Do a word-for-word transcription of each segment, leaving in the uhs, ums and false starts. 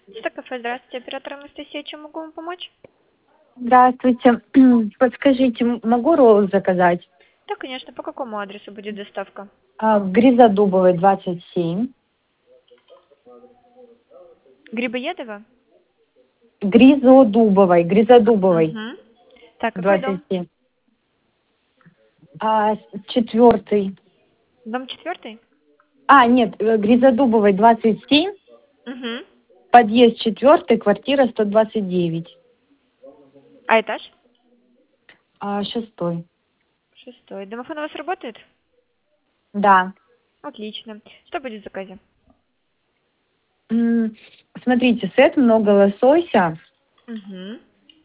Это кафе, здравствуйте, оператор Анастасия, чем могу вам помочь? Здравствуйте. Подскажите, м- могу ролл заказать? Да, конечно, по какому адресу будет доставка? А, в Гризодубовой, двадцать семь. Грибоедова? Гризодубовой, Гризодубовой, Угу. Так, какой двадцать дом? семь. А, с- четвертый. Дом четвертый? А, нет, э, Гризодубовой, двадцать семь, Угу. подъезд четвертый, квартира сто двадцать девять. А этаж? А, шестой. Шестой. Домофон у вас работает? Да. Отлично. Что будет в заказе? М, Смотрите, сет много лосося Угу.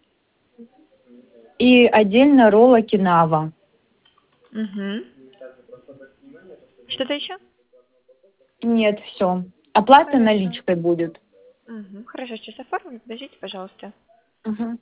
и отдельно ролл окинава. Угу. Что-то еще? Нет, все. Оплата Хорошо. наличкой будет. Угу. Хорошо, сейчас оформлю. Подождите, пожалуйста. Мгм.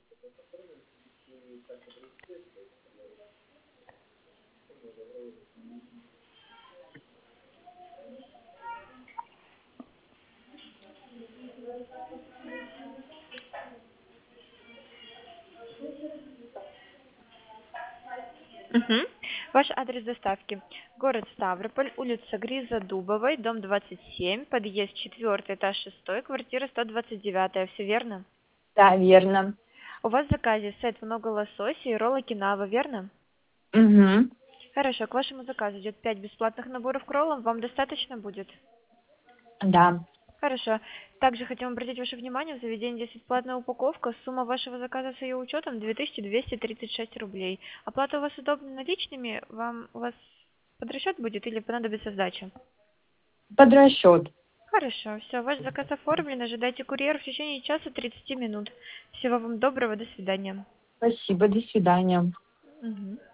Угу. Ваш адрес доставки. Город Ставрополь, улица Гриза Дубовой, дом двадцать семь, подъезд четвертый, этаж шестой, квартира сто двадцать девять. Все верно? Да, верно. У вас в заказе сет много лосося и ролл окинава, верно? Угу. Хорошо, к вашему заказу идет пять бесплатных наборов к роллам. Вам достаточно будет? Да. Хорошо. Также хотим обратить ваше внимание, в заведении здесь бесплатная упаковка. Сумма вашего заказа с ее учетом две тысячи двести тридцать шесть рублей. Оплата у вас удобна наличными? Вам у вас под расчет будет или понадобится сдача? Под расчет. Хорошо, все, ваш заказ оформлен. Ожидайте курьера в течение часа тридцати минут. Всего вам доброго, до свидания. Спасибо, до свидания. Мгм.